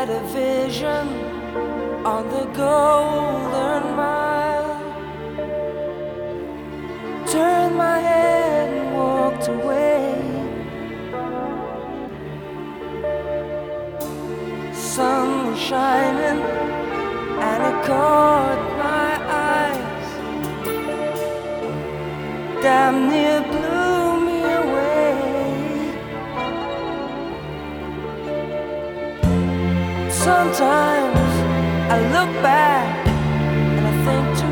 had a vision on the Golden Mile. Turned my head and walked away. Sun was shining and it caught my eyes. Damn near blew me away. Sometimes I look back and I think to